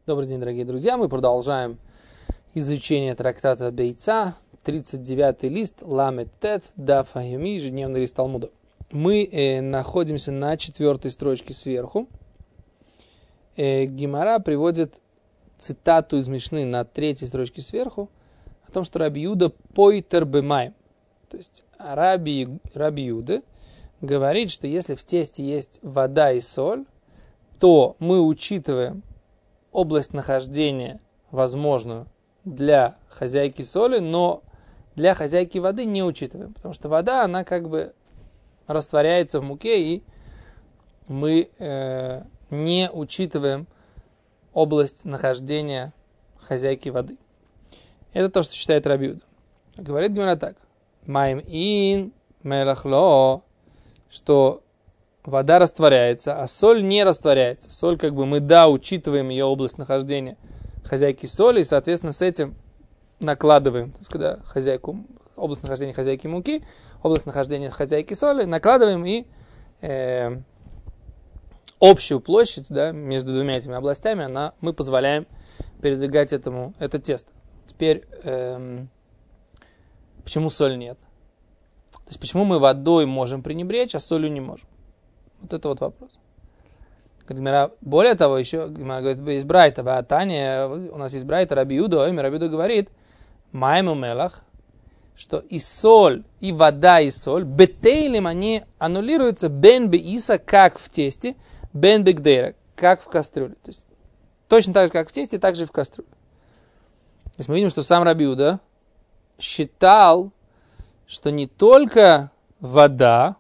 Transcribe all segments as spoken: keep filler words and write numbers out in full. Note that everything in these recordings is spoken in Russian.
Добрый день, дорогие друзья. Мы продолжаем изучение трактата Бейца, тридцать девятый лист, Ламет Тет, Даф Айоми, ежедневный лист Талмуда. Мы э, находимся на четвертой строчке сверху. Э, Гемара приводит цитату из Мишны на третьей строчке сверху о том, что Раби Юда пойтер бемаем. То есть Раби, Раби Юда говорит, что если в тесте есть вода и соль, то мы учитываем область нахождения возможную для хозяйки соли, но для хозяйки воды не учитываем, потому что вода, она как бы растворяется в муке, и мы э, не учитываем область нахождения хозяйки воды. Это то, что считает Раби Юда. Говорит Гемара так: «Маим ин мелахло», что вода растворяется, а соль не растворяется. Соль, как бы мы, да, учитываем ее область нахождения хозяйки соли, и, соответственно, с этим накладываем, то есть, когда хозяйку, область нахождения хозяйки муки, область нахождения хозяйки соли, накладываем и э, общую площадь, да, между двумя этими областями, она, мы позволяем передвигать этому, это тесто. Теперь, э, почему соль нет? То есть, почему мы водой можем пренебречь, а солью не можем? Вот это вот вопрос. Более того, еще говорит, есть брайта, в Атане у нас есть брайта Раби Юда, и Раби Юда говорит, майму мелах, что и соль, и вода, и соль, бетейлем, они аннулируются бен беиса, как в тесте, бен бегдейра, как в кастрюле. То есть, точно так же, как в тесте, так же и в кастрюле. То есть, мы видим, что сам Раби Юда считал, что не только вода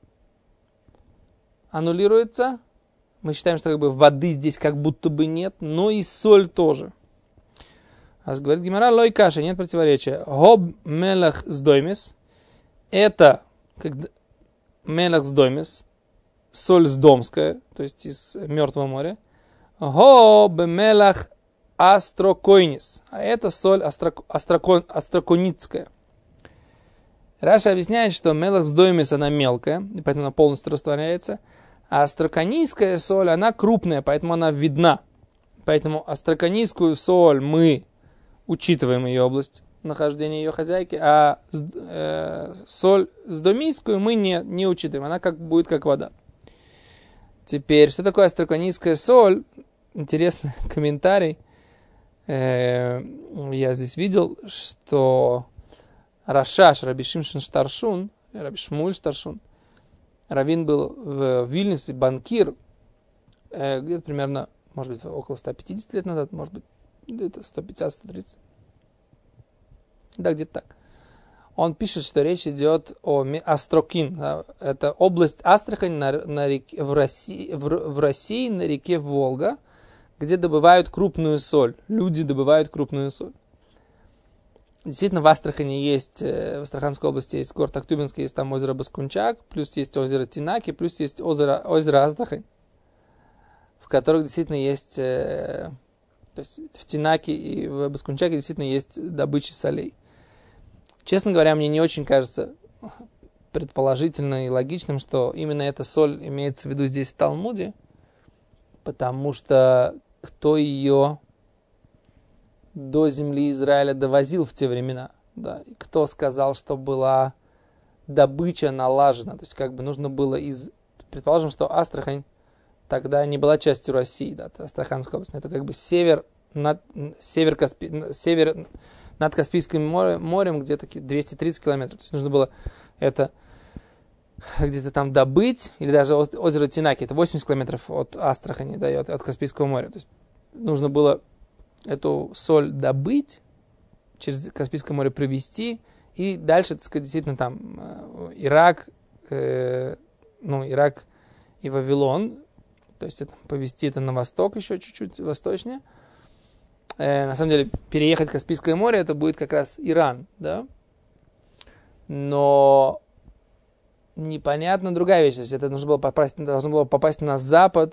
аннулируется, мы считаем, что как бы воды здесь как будто бы нет, но и соль тоже. А говорит Гемара, лой каши, нет противоречия. Гоб мелах сдоймес, это как мелах сдоймес, соль сдомская, то есть из Мертвого моря. Гоб мелах астрокойнис, а это соль астрок, астрокон, астроконицкая. Раша объясняет, что мелах сдоймес, она мелкая, и поэтому она полностью растворяется. А астраконийская соль, она крупная, поэтому она видна. Поэтому астраконийскую соль мы учитываем ее область нахождения ее хозяйки, а э, соль сдомийскую мы не, не учитываем. Она как, будет как вода. Теперь, что такое астраконийская соль? Интересный комментарий. Э, я здесь видел, что Рашаш, Раби Шимшон Штаршун, Раби Шмуль Штаршун, раввин был в Вильнюсе, банкир, э, где-то примерно, может быть, около ста пятидесяти лет назад, может быть, где-то сто пятьдесят - сто тридцать. Да, где-то так. Он пишет, что речь идет о Астрокин. Да, это область Астрахань на, на реке, в, России, в, в России на реке Волга, где добывают крупную соль. Люди добывают крупную соль. Действительно, в Астрахани есть, в Астраханской области есть город Актубинский, есть там озеро Баскунчак, плюс есть озеро Тинаки, плюс есть озеро, озеро Астрахань, в которых действительно есть, то есть в Тинаке и в Баскунчаке действительно есть добыча солей. Честно говоря, мне не очень кажется предположительно и логичным, что именно эта соль имеется в виду здесь в Талмуде, потому что кто ее до земли Израиля довозил в те времена, да, и кто сказал, что была добыча налажена, то есть как бы нужно было из, предположим, что Астрахань тогда не была частью России, да, Астраханская область, это как бы север над, север, Каспи, север над Каспийским морем, морем где-то двести тридцать километров, то есть нужно было это где-то там добыть, или даже озеро Тинаки, это восемьдесят километров от Астрахани, да, и от, от Каспийского моря, то есть нужно было эту соль добыть, через Каспийское море провести, и дальше, так сказать, действительно там э, Ирак, э, ну, Ирак и Вавилон, то есть это, повезти это на восток еще чуть-чуть восточнее. Э, на самом деле, переехать в Каспийское море, это будет как раз Иран, да. Но непонятна другая вещь, то есть это нужно было попасть, должно было попасть на запад,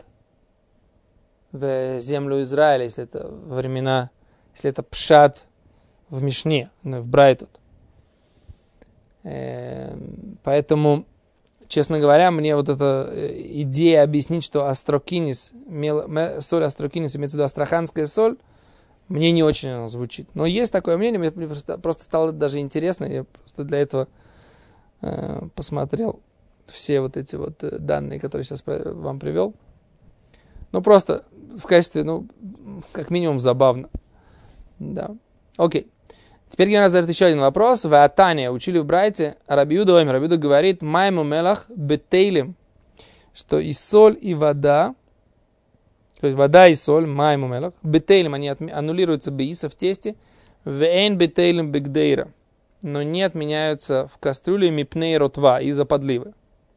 в землю Израиля, если это времена, если это пшат в Мишне, в Брайтот. Поэтому честно говоря, мне вот эта идея объяснить, что астрокинис, соль астрокинис, имеется в виду астраханская соль, мне не очень она звучит. Но есть такое мнение, мне просто, просто стало даже интересно, я просто для этого э, посмотрел все вот эти вот данные, которые сейчас вам привел. Ну, просто в качестве, ну, как минимум забавно. Да. Окей. Теперь Гемара задает еще один вопрос. В Атане учили в Брайте Раби Юда Омер. Раби Юда говорит, майму мелах бетейлем, что и соль, и вода, то есть вода и соль, майму мелах, бетейлем, они аннулируются бейса в тесте, вэйн бетейлем бигдейра, но не отменяются в кастрюле мипней ротва, из-за подливы.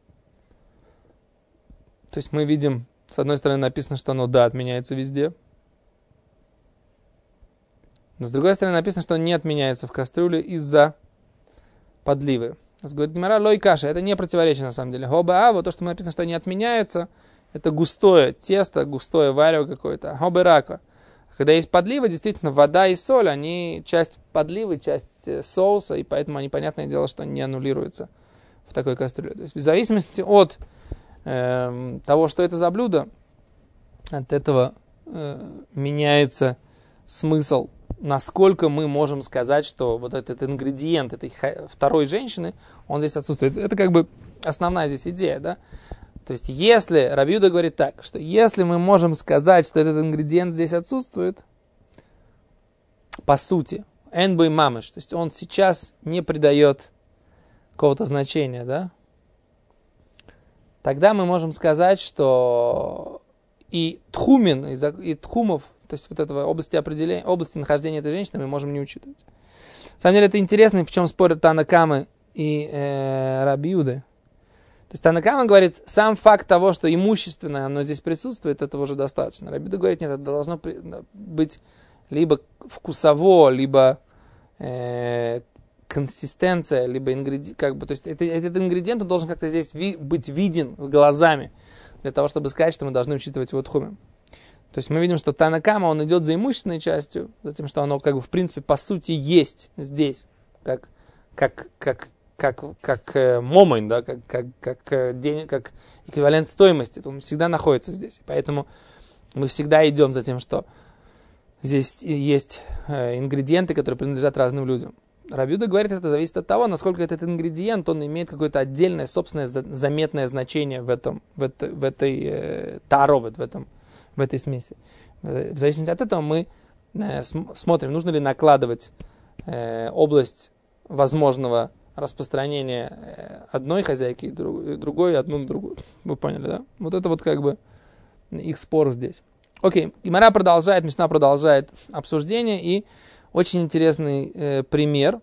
То есть мы видим, с одной стороны написано, что оно, да, отменяется везде, но с другой стороны написано, что он не отменяется в кастрюле из-за подливы. Говорит Гемара, лой каша, это не противоречие на самом деле. Хоба а, вот то, что написано, что они отменяются, это густое тесто, густое варево какое-то. Хоба рака. Когда есть подлива, действительно, вода и соль, они часть подливы, часть соуса, и поэтому они, понятное дело, что не аннулируются в такой кастрюле. То есть в зависимости от э, того, что это за блюдо, от этого э, меняется смысл, насколько мы можем сказать, что вот этот ингредиент этой второй женщины, он здесь отсутствует. Это как бы основная здесь идея, да? То есть, если, Раби Юда говорит так, что если мы можем сказать, что этот ингредиент здесь отсутствует, по сути, энбой мамыш, то есть он сейчас не придает какого-то значения, да? Тогда мы можем сказать, что и тхумин, и тхумов, то есть вот этого области определения, области нахождения этой женщины мы можем не учитывать. На самом деле это интересно, в чем спорят Тана Камы и э, Раби Юда. То есть Тана Кама говорит, сам факт того, что имущественное оно здесь присутствует, этого уже достаточно. Раби Юда говорит, нет, это должно быть либо вкусово, либо э, консистенция, либо ингредиент, как бы, то есть это, этот ингредиент он должен как-то здесь ви- быть виден глазами, для того, чтобы сказать, что мы должны учитывать его тхумим. То есть мы видим, что Тана Кама, он идет за имущественной частью, за тем, что оно, как бы, в принципе, по сути, есть здесь, как, как, как, как, как э, момент, да, как, как, как, э, день, как эквивалент стоимости, он всегда находится здесь. Поэтому мы всегда идем за тем, что здесь есть э, ингредиенты, которые принадлежат разным людям. Раби Юда говорит, это зависит от того, насколько этот ингредиент, он имеет какое-то отдельное, собственное, заметное значение в этом, в этой, в этой э, таровет, в этом, в этой смеси. В зависимости от этого мы э, смотрим, нужно ли накладывать э, область возможного распространения э, одной хозяйки и друг, другой, одну на другую. Вы поняли, да? Вот это вот как бы их спор здесь. Окей, Гемара продолжает, Мишна продолжает обсуждение, и очень интересный э, пример,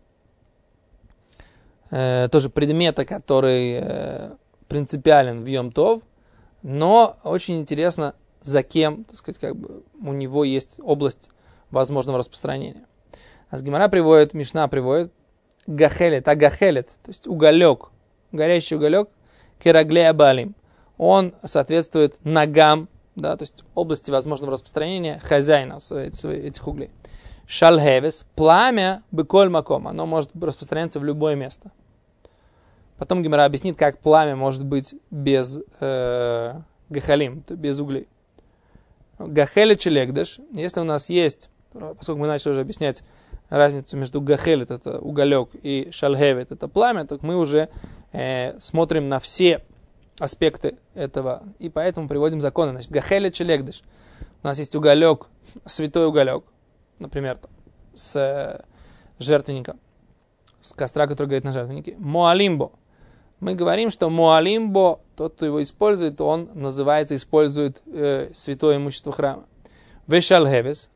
э, тоже предмета, который э, принципиален в Йом Тов, но очень интересно, за кем, так сказать, как бы у него есть область возможного распространения. А с Гемара приводит, Мишна приводит гахелет, а гахелет, то есть уголек, горящий уголек, кераглея балим, он соответствует ногам, да, то есть области возможного распространения хозяина этих углей. Шалхевес, пламя беколь маком, оно может распространяться в любое место. Потом Гемара объяснит, как пламя может быть без э, гахалим, без углей. Гахелет челегдеш, если у нас есть, поскольку мы начали уже объяснять разницу между гахелет, это уголек, и шалхевет, это пламя, то мы уже э, смотрим на все аспекты этого, и поэтому приводим законы. Значит, гахелет челегдеш, у нас есть уголек, святой уголек, например, с э, жертвенника, с костра, который горит на жертвеннике. Моалимбо. Мы говорим, что моалимбо, тот, кто его использует, он называется, использует э, святое имущество храма. Вешалхевес.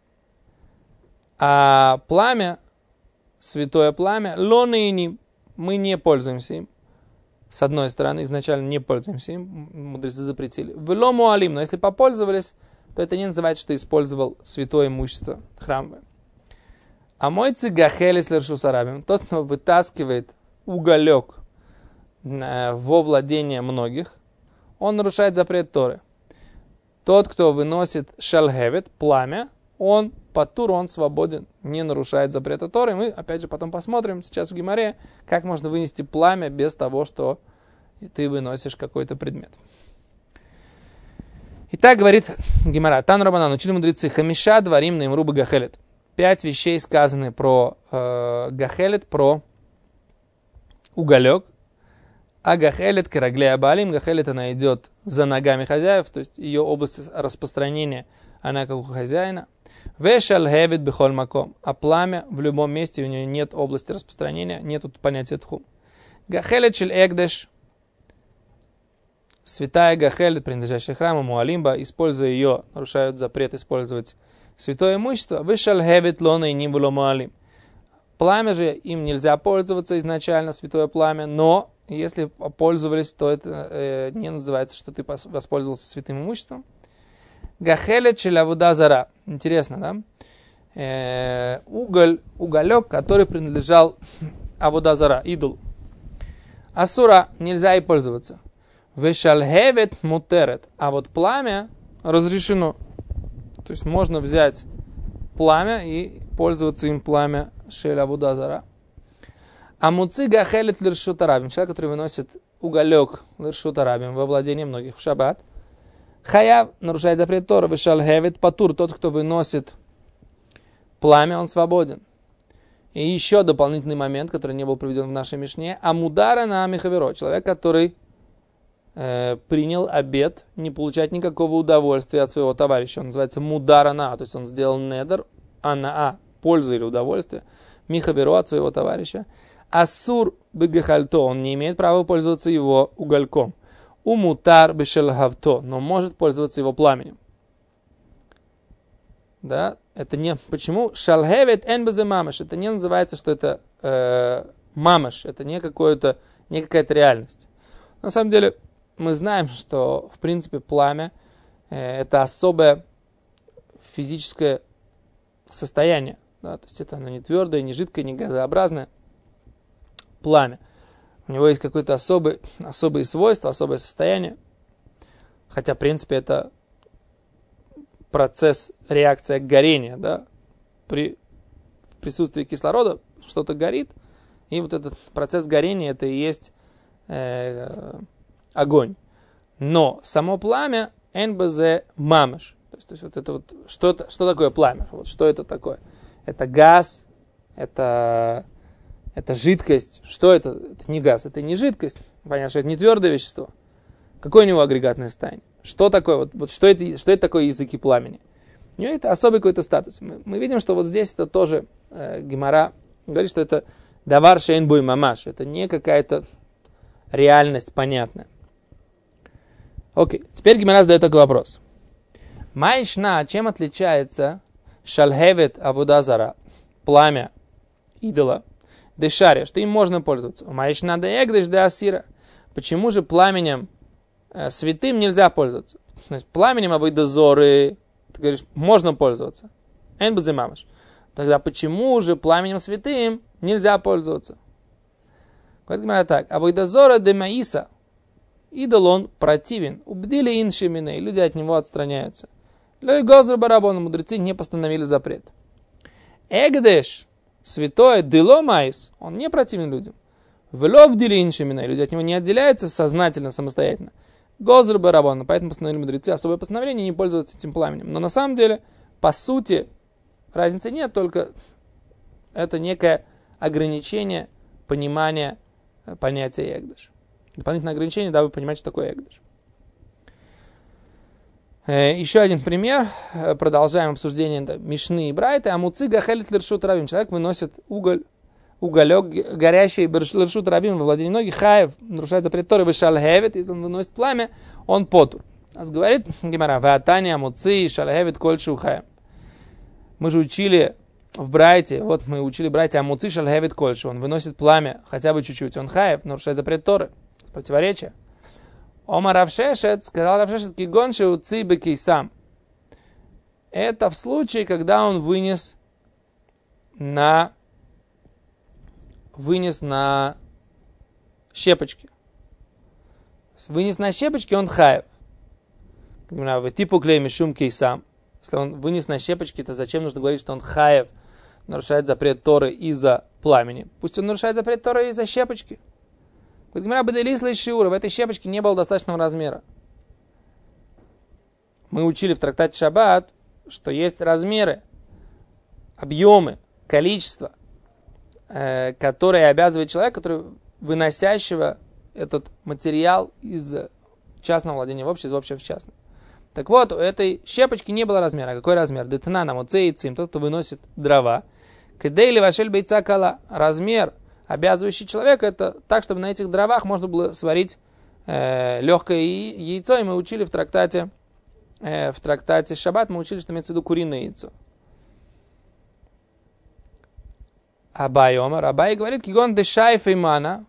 А пламя, святое пламя, лонейни, мы не пользуемся им. С одной стороны, изначально не пользуемся им, мудрецы запретили. Вело моалим, но если попользовались, то это не называется, что использовал святое имущество храмовое. А мой цигахелис лершусарабим, тот, кто вытаскивает уголек во владение многих, он нарушает запрет Торы. Тот, кто выносит шалхевет, пламя, он патур, он свободен, не нарушает запрета Торы. Мы, опять же, потом посмотрим сейчас в Гемаре, как можно вынести пламя без того, что и ты выносишь какой-то предмет. Итак, говорит Гемара, Тан Рабанан, учили мудрецы, хамиша дворим наимру гахелет. Пять вещей сказаны про э, гахелет, про уголек. А гахелет караглея балим, гахелет она идет за ногами хозяев, то есть ее область распространения, она как у хозяина. Вешал хевит бихоль маком, а пламя в любом месте, у нее нет области распространения, нет понятия тхум. Гахелет шель эгдеш, святая гахелет, принадлежащая храму Муалимба, используя ее, нарушают запрет использовать святое имущество. Вешал хевит лона и не было Муалим. Пламя же, им нельзя пользоваться изначально, святое пламя, но если пользовались, то это э, не называется, что ты воспользовался святым имуществом. Гахелет челявуда зара. Интересно, да? Э, уголь, уголек, который принадлежал авуда зара, идолу. Асура нельзя и пользоваться. Вешалхевет мутерет. А вот пламя разрешено. То есть можно взять пламя и пользоваться им пламя шель авуда зара. А муци гахелет лиршут арабим. Человек, который выносит уголек лиршут арабим во владение многих в шаббат. Хаяв нарушает запрет Тора. Вешалхевет патур. Тот, кто выносит пламя, он свободен. И еще дополнительный момент, который не был приведен в нашей мишне. Амудара на михаверо. Человек, который э, принял обет не получать никакого удовольствия от своего товарища. Он называется мудара на. То есть он сделал недер, а на а. Пользу или удовольствие. Михаверо от своего товарища. Асур бегахальто. Он не имеет права пользоваться его угольком. Умутар бешелхавто. Но может пользоваться его пламенем. Да? Это не... Почему? Шалхевет энбезе мамаш. Это не называется, что это э, мамаш. Это не, какое-то, не какая-то реальность. На самом деле, мы знаем, что, в принципе, пламя э, это особое физическое состояние. Да? То есть это оно не твердое, не жидкое, не газообразное. Пламя. У него есть какое-то особое, особые свойства, особое состояние. Хотя, в принципе, это процесс, реакция горения. Да? При присутствии кислорода что-то горит, и вот этот процесс горения, это и есть э, огонь. Но само пламя энбз мамаш. То есть, то есть вот это вот, что, что такое пламя? Вот что это такое? Это газ, это... Это жидкость. Что это? Это не газ, это не жидкость. Понятно, что это не твердое вещество. Какое у него агрегатное состояние? Что такое? Вот, вот что, это, что это такое языки пламени? У него это особый какой-то статус. Мы, мы видим, что вот здесь это тоже э, Гемара говорит, что это давар шейнбуй мамаш. Это не какая-то реальность понятная. Окей. Теперь Гемара задает такой вопрос. Майшна, чем отличается шалхевет авуда зара, пламя идола, дешария, что им можно пользоваться? Майшна де эгдеш де асира. Почему же пламенем э, святым нельзя пользоваться? То есть пламенем авойдозоры, ты говоришь, можно пользоваться. Энбузе мамаш. Тогда почему же пламенем святым нельзя пользоваться? Говорит Гемара так. Авойдозора де маиса. Идол он противен. Убдили иншимины. Люди от него отстраняются. Лей гозр барабон. Мудрецы не постановили запрет. Эгдеш. Святое дело майс, он не противен людям. Влоб делиншимина, люди от него не отделяются сознательно, самостоятельно. Гозр барабан, поэтому постановили мудрецы особое постановление не пользоваться этим пламенем. Но на самом деле, по сути, разницы нет, только это некое ограничение понимания понятия эгдеш. Дополнительное ограничение, дабы понимать, что такое эгдеш. Еще один пример. Продолжаем обсуждение Мишны и Брайта. Амуци гахелет лиршут рабим. Человек выносит уголь, уголек, горящий лиршут рабим во владении многих. Хаев нарушает запрет Торы. Вешалхевет. Если он выносит пламя, он потур. Говорит Гемара. Ваатани амуци шалхевет кольшу хаем. Мы же учили в Брайте. Вот мы учили Брайте. Амуци шалхевет кольшу. Он выносит пламя хотя бы чуть-чуть. Он хаев нарушает запрет Торы. Противоречие. Омар Равшешет, сказал Равшешет, кигон шеуци бекейсам. Это в случае, когда он вынес на вынес на щепочки. Вынес на щепочки, он хаев. Типу клейми шум кейсам. Если он вынес на щепочки, то зачем нужно говорить, что он хаев, нарушает запрет Торы из-за пламени? Пусть он нарушает запрет Торы из-за щепочки. В этой щепочке не было достаточного размера. Мы учили в трактате Шаббат, что есть размеры, объемы, количество, э, которые обязывает человека, который выносящего этот материал из частного владения в общее, из общего в частное. Так вот, у этой щепочки не было размера. Какой размер? Детна нам оцеицим, тот, кто выносит дрова. Кедейли вашель бейца кала. Размер, обязывающий человека, это так, чтобы на этих дровах можно было сварить э, легкое яйцо. И мы учили в трактате, э, в трактате Шаббат, мы учили, что имеется в виду куриное яйцо. Абай омар. Абай говорит, кигон дешайф имана.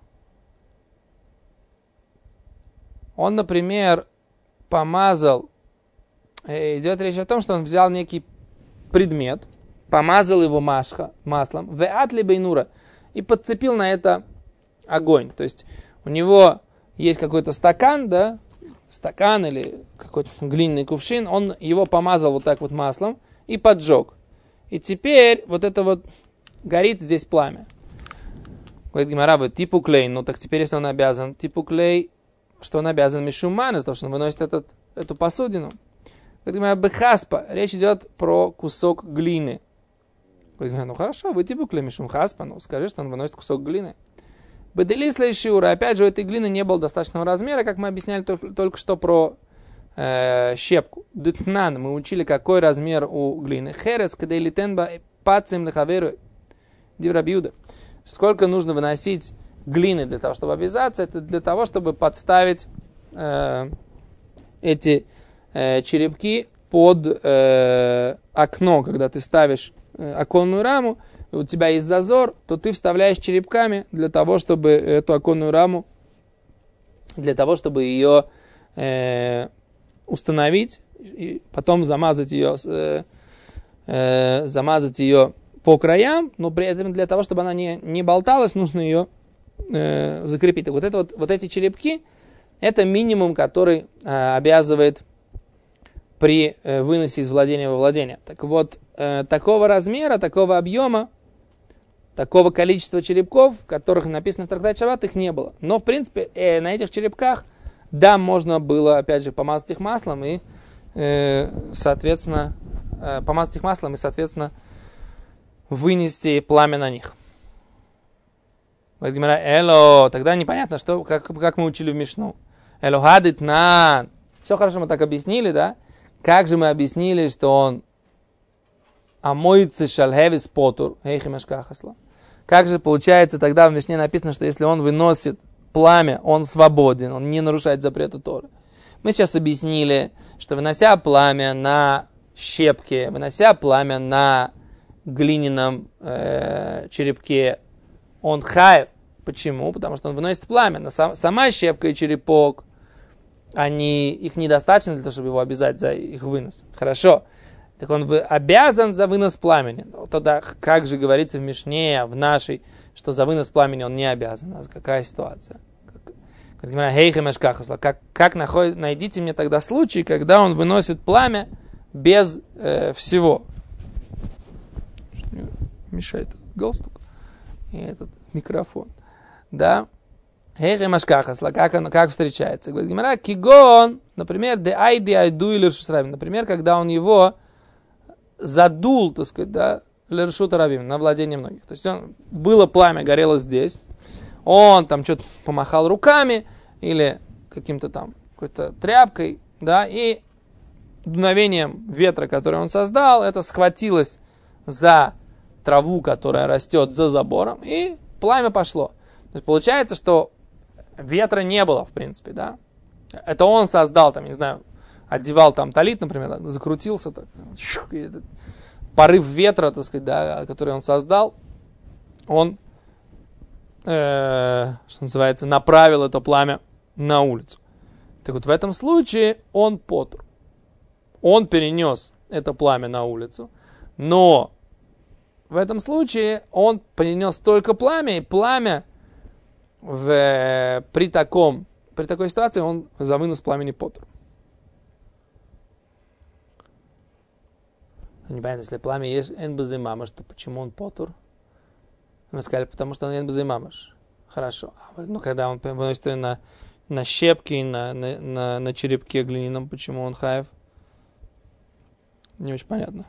Он, например, помазал, идет речь о том, что он взял некий предмет, помазал его машха, маслом, веатли бейнура, и подцепил на это огонь. То есть у него есть какой-то стакан, да, стакан или какой-то глиняный кувшин, он его помазал вот так вот маслом и поджег. И теперь вот это вот горит здесь пламя. Говорит Гемара, типу клей, ну так теперь, если он обязан, типу клей, что он обязан мишуман, из-за того, что он выносит этот, эту посудину. Бехаспа, речь идет про кусок глины. Ну хорошо, вы типа клей мишум хаспа, ну скажи, что он выносит кусок глины. Беделисла и шиура, опять же, у этой глины не было достаточного размера, как мы объясняли только, только что про э, щепку. Дытнан, мы учили, какой размер у глины. Херец, каделитенба, пацим лехаверу, диврабиуда. Сколько нужно выносить глины для того, чтобы обвязаться, это для того, чтобы подставить э, эти э, черепки под э, окно. Когда ты ставишь э, оконную раму, и у тебя есть зазор, то ты вставляешь черепками для того, чтобы эту оконную раму, для того, чтобы ее э, установить, и потом замазать ее, э, э, замазать ее по краям, но при этом для того, чтобы она не, не болталась, нужно ее э, закрепить. Так вот, это вот, вот эти черепки, это минимум, который э, обязывает при э, выносе из владения во владение. Так вот, э, такого размера, такого объема, такого количества черепков, которых написано в трактате Шаббат, их не было. Но, в принципе, э, на этих черепках, да, можно было, опять же, помазать их маслом и, э, соответственно, э, помазать их маслом и, соответственно, вынести пламя на них. Говорит Гемара, эло, тогда непонятно, что, как, как мы учили в Мишну. Эло хадит нан. Все хорошо, мы так объяснили, да? Как же мы объяснили, что он амоицы шальхевис потур, эйхимашкахасла. Как же получается тогда в Мишне написано, что если он выносит пламя, он свободен, он не нарушает запрета Торы. Мы сейчас объяснили, что вынося пламя на щепке, вынося пламя на глиняном э, черепке, он хаев. Почему? Потому что он выносит пламя. На сам, сама щепка и черепок, они, их недостаточно для того, чтобы его обязать за их вынос. Хорошо. Так он обязан за вынос пламени. Тогда как же говорится в Мишне, в нашей, что за вынос пламени он не обязан? А какая ситуация? Как, как, как находит, найдите мне тогда случай, когда он выносит пламя без э, всего. Мешает галстук и этот микрофон. Да? Как, он, как встречается? Говорит Гемара, кигон, например, де айди айду или ршусрабим. Например, когда он его задул, так сказать, да, лершута рабим, на владение многих. То есть он, было пламя, горело здесь, он там что-то помахал руками или каким-то там, какой-то тряпкой, да, и дуновением ветра, который он создал, это схватилось за траву, которая растет за забором, и пламя пошло. То есть получается, что ветра не было, в принципе, да. Это он создал, там, не знаю, одевал там талит, например, закрутился, так, и этот порыв ветра, так сказать, да, который он создал, он, э, что называется, направил это пламя на улицу. Так вот, в этом случае он потур. Он перенес это пламя на улицу, но в этом случае он принес только пламя, и пламя в, при, таком, при такой ситуации он за вынос пламени потур. Непонятно, если пламя есть энбазы мамаш, то почему он потур? Мы сказали, потому что он энбазы мамаш. Хорошо. Ну, когда он выносит ее на, на щепки, на, на, на, на черепке глиняном, почему он хаев? Не очень понятно.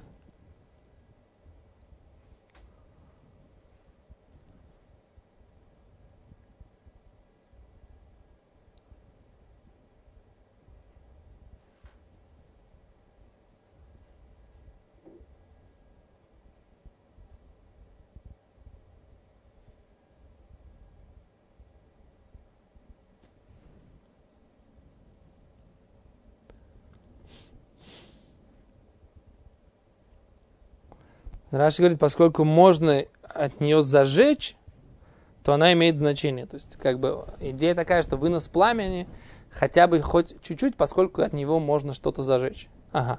Раши говорит, поскольку можно от нее зажечь, то она имеет значение. То есть, как бы, идея такая, что вынос пламени хотя бы хоть чуть-чуть, поскольку от него можно что-то зажечь. Ага.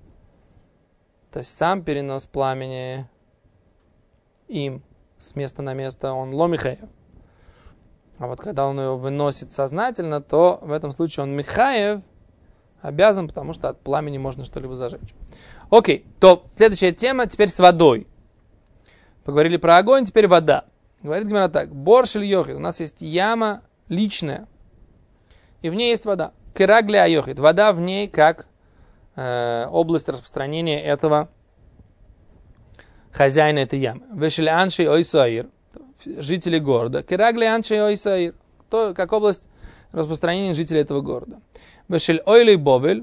То есть, сам перенос пламени им с места на место, он ломихаев. А вот когда он его выносит сознательно, то в этом случае он михаев обязан, потому что от пламени можно что-либо зажечь. Окей, то следующая тема теперь с водой. Поговорили про огонь, теперь вода. Говорит Гемара так. Борш или йохид. У нас есть яма личная. И в ней есть вода. Керагли айохид. Вода в ней как э, область распространения этого хозяина этой ямы. Вешели аншей ойсаир. Жители города. Керагли аншей ойсаир. То, как область распространения жителей этого города. Вешель ойлей бовель.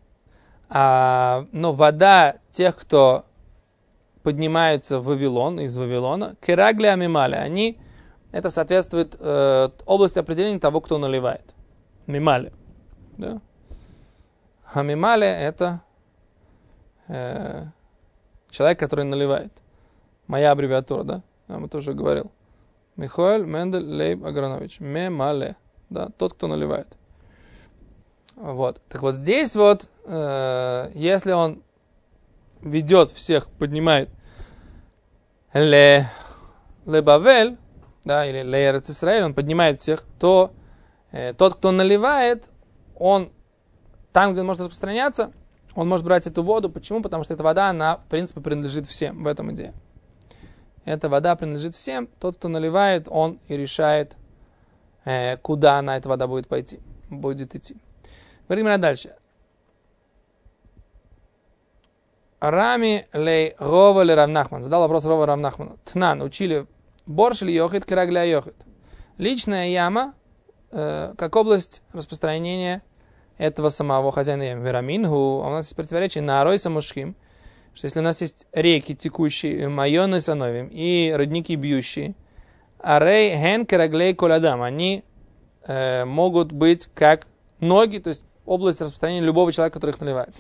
А, но вода тех, кто поднимаются в Вавилон, из Вавилона, керагли амимали, они, это соответствует э, области определения того, кто наливает. Мимали. Да? А мимали это э, человек, который наливает. Моя аббревиатура, да? Я вам это уже говорил. Михаил Мендель Лейб Агранович. Мемале. Да, тот, кто наливает. Вот. Так вот здесь вот, э, если он ведет всех, поднимает ле, ле Бавель, да, или ле Эрец Исраэль, он поднимает всех, то э, тот, кто наливает, он там, где он может распространяться, он может брать эту воду. Почему? Потому что эта вода, она, в принципе, принадлежит всем. В этом идея. Эта вода принадлежит всем. Тот, кто наливает, он и решает, э, куда она, эта вода будет пойти, будет идти. Говорим дальше. Рами лей Рова ле Рав Нахман. Задал вопрос Рова Рав Нахману. Тнан. Учили борш или йохид, керагля йохид. Личная яма, э, как область распространения этого самого хозяина ямы. Верамингу. А у нас есть противоречие. Нарой самушхим. Что если у нас есть реки, текущие, майоны сановим, и родники бьющие, арей ген кераглей колядам. Они э, могут быть как ноги, то есть область распространения любого человека, который их наливает.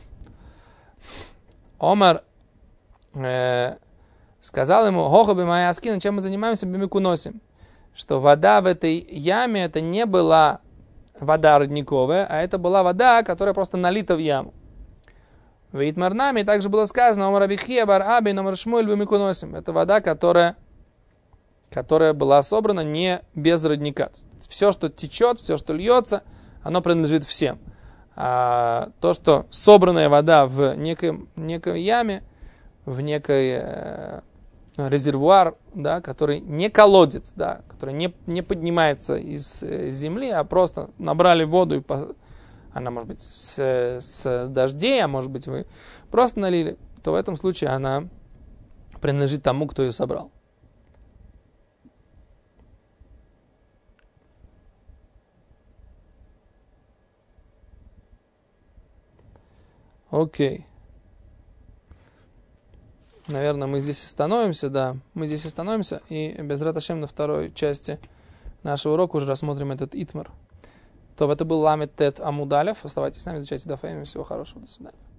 Омар э, сказал ему, хохо бы моя аскина, чем мы занимаемся, бимику носим. Что вода в этой яме, это не была вода родниковая, а это была вода, которая просто налита в яму. В Итмарнаме также было сказано, Омар Абихия бар Аби, Омар Шмуэль бимику носим. Это вода, которая, которая была собрана не без родника. Все, что течет, все, что льется, оно принадлежит всем. А то, что собранная вода в некой, некой яме, в некой э, резервуар, да, который не колодец, да, который не, не поднимается из э, земли, а просто набрали воду, и по, она может быть с, с дождей, а может быть вы просто налили, то в этом случае она принадлежит тому, кто ее собрал. Окей. Наверное, мы здесь остановимся, да. Мы здесь остановимся, и Безрат Ашем на второй части нашего урока уже рассмотрим этот Итмар. То это был Ламет Тет Амудалев. Оставайтесь с нами, изучайте Дафаим. Всего хорошего. До свидания.